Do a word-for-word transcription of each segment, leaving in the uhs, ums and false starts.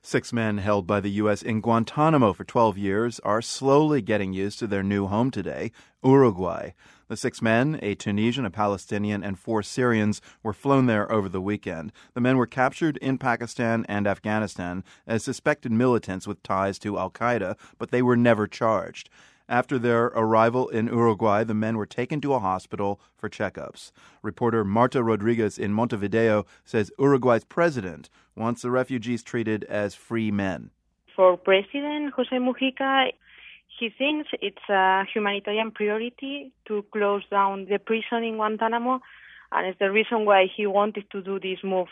Six men held by the U S in Guantanamo for twelve years are slowly getting used to their new home today, Uruguay. The six men, a Tunisian, a Palestinian, and four Syrians, were flown there over the weekend. The men were captured in Pakistan and Afghanistan as suspected militants with ties to al-Qaeda, but they were never charged. After their arrival in Uruguay, the men were taken to a hospital for checkups. Reporter Marta Rodriguez in Montevideo says Uruguay's president wants the refugees treated as free men. For President José Mujica, he thinks it's a humanitarian priority to close down the prison in Guantanamo, and it's the reason why he wanted to do this move.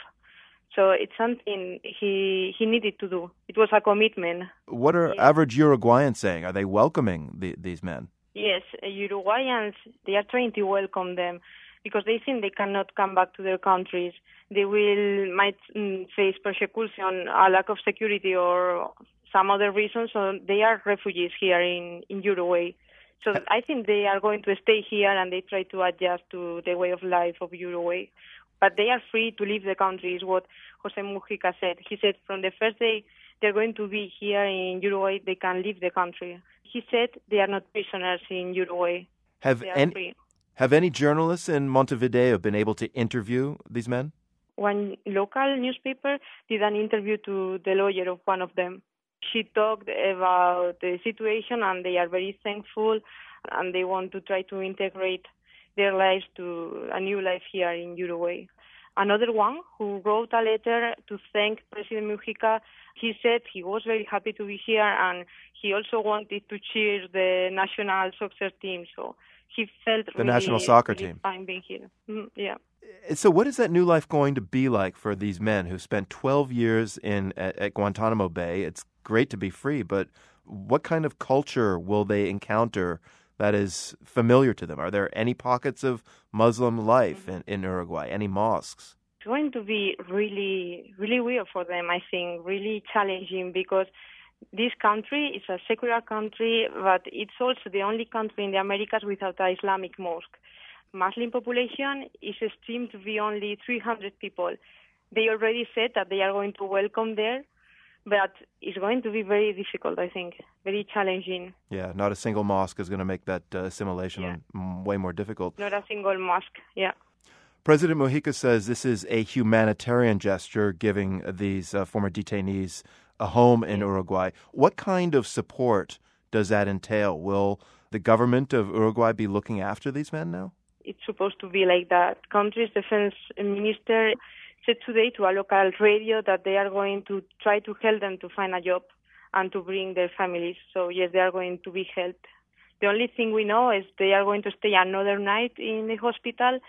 So it's something he he needed to do. It was a commitment. What are yeah. average Uruguayans saying? Are they welcoming the, these men? Yes, Uruguayans, they are trying to welcome them because they think they cannot come back to their countries. They will might mm, face persecution, a lack of security, or some other reasons. So they are refugees here in, in Uruguay. So I think they are going to stay here and they try to adjust to the way of life of Uruguay. But they are free to leave the country, is what José Mujica said. He said from the first day they're going to be here in Uruguay, they can leave the country. He said they are not prisoners in Uruguay. Have they are any, free. Have any journalists in Montevideo been able to interview these men? One local newspaper did an interview to the lawyer of one of them. She talked about the situation and they are very thankful and they want to try to integrate their lives to a new life here in Uruguay. Another one who wrote a letter to thank President Mujica, he said he was very happy to be here and he also wanted to cheer the national soccer team. So he felt the really, national soccer really team. fine being here. Mm, yeah. So what is that new life going to be like for these men who spent twelve years in at, at Guantanamo Bay? It's great to be free, but what kind of culture will they encounter that is familiar to them? Are there any pockets of Muslim life in, in Uruguay, any mosques? It's going to be really, really weird for them, I think, really challenging because this country is a secular country, but it's also the only country in the Americas without an Islamic mosque. Muslim population is estimated to be only three hundred people. They already said that they are going to welcome there, but it's going to be very difficult, I think, very challenging. Yeah, not a single mosque is going to make that uh, assimilation yeah. way more difficult. Not a single mosque, yeah. President Mujica says this is a humanitarian gesture, giving these uh, former detainees a home in Uruguay. What kind of support does that entail? Will the government of Uruguay be looking after these men now? It's supposed to be like that. Country's defense minister said today to a local radio that they are going to try to help them to find a job and to bring their families. So, yes, they are going to be helped. The only thing we know is they are going to stay another night in the hospital,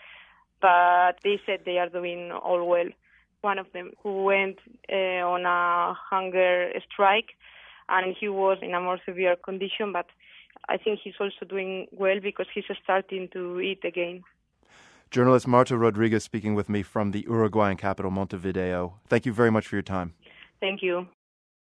but they said they are doing all well. One of them who went uh, on a hunger strike, and he was in a more severe condition, but I think he's also doing well because he's starting to eat again. Journalist Marta Rodriguez speaking with me from the Uruguayan capital, Montevideo. Thank you very much for your time. Thank you.